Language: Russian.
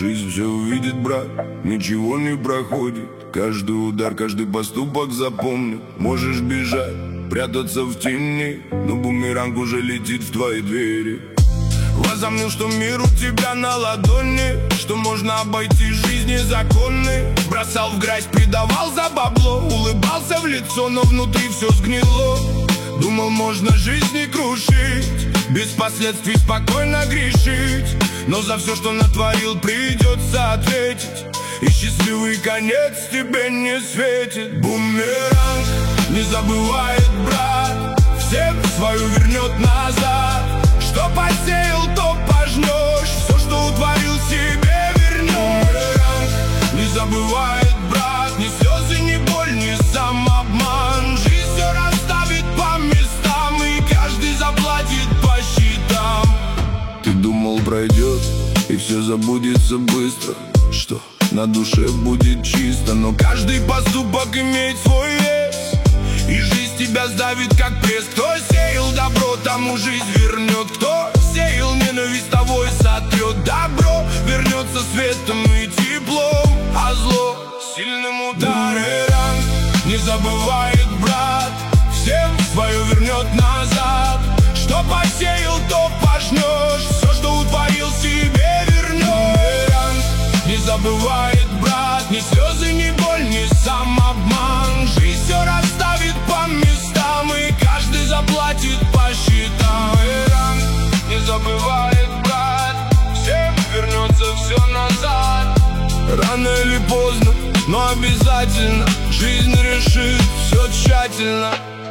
жизнь все увидит, брат, ничего не проходит. Каждый удар, каждый поступок запомнит. Можешь бежать, прятаться в тени, но бумеранг уже летит в твои двери. Возомнил, что мир у тебя на ладони, что можно обойти жизни законы. Бросал в грязь, предавал за бабло, улыбался в лицо, но внутри все сгнило. Думал, можно жизни крушить, без последствий спокойно грешить. Но за все, что натворил, придется ответить, и счастливый конец тебе не светит. Бумеранг не забывает, брат, всем свою вернет назад. Что посеял, то пожнешь, все, что утворил, себе вернешь. Бумеранг не забывает, брат, ни слезы, ни боль, ни самообман. Жизнь все расставит по местам, и каждый заплатит по счетам. Ты думал, пройдет, и все забудется быстро, что на душе будет чисто. Но каждый поступок имеет свой вес, и жизнь тебя сдавит, как пресс. Кто сеял добро, тому жизнь вернет. Кто сеял ненависть, того и сотрет. Добро вернется светом и теплом, а зло сильным ударом. Не забывает, брат, всем свое вернет назад. Что посеял, то пожнешь, все, что утворил, себе вернешь. Не забывает, брат, ни слезы, ни боль, ни самообман. Жизнь все расставит по местам, и каждый заплатит по счетам. Не забывает, брат, всем вернется все назад. Рано или поздно, но обязательно жизнь решит все тщательно.